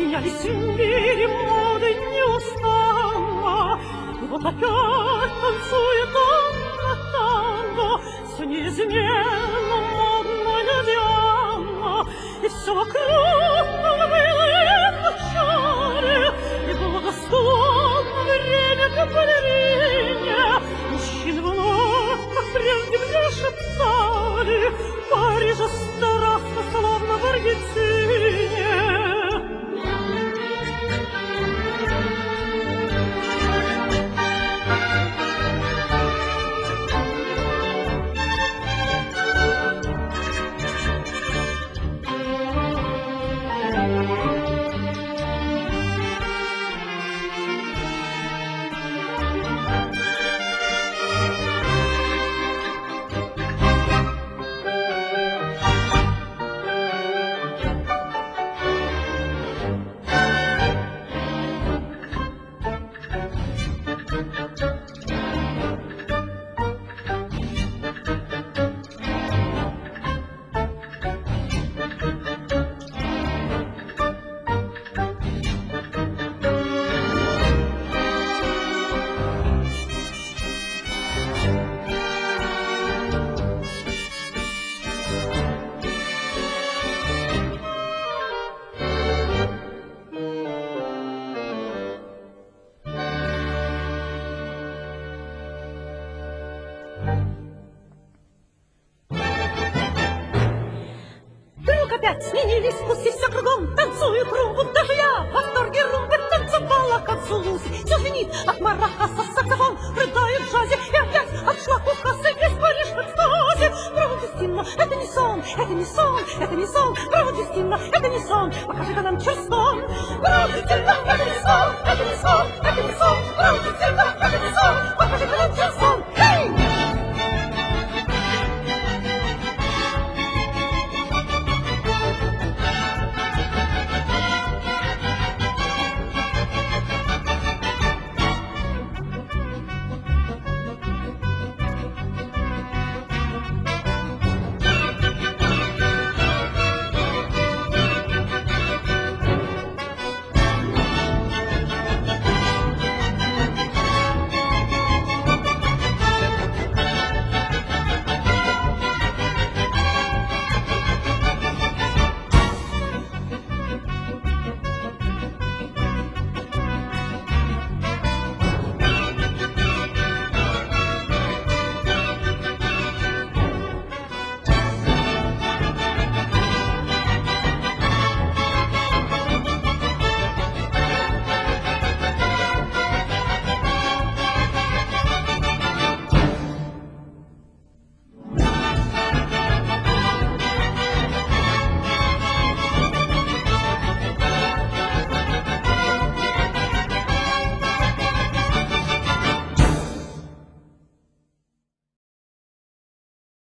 Менялись мире моды неустанно, и вот опять танцует танго, все неизменно модная Диана, и все вокруг было вначале, и благосклонно время к балерине. Мужчины вновь, как прежде, мне шептали, Парижа страстно, словно в Аргентине. Опять сменились вкусы, все кругом танцуют румбу. Даже я в восторге румбы танцевала, как Зулуси. Все звенит от маракаса, саксофон рыдает в джазе. И опять от шлакухаса весь Париж в экстазе. Право, Дюстина, это не сон, это не сон, это не сон. Право, Дюстина, это не сон, покажи-ка нам Чарстон. Право, Дюстина, это не сон, это не сон, это не сон. Право, Дюстина.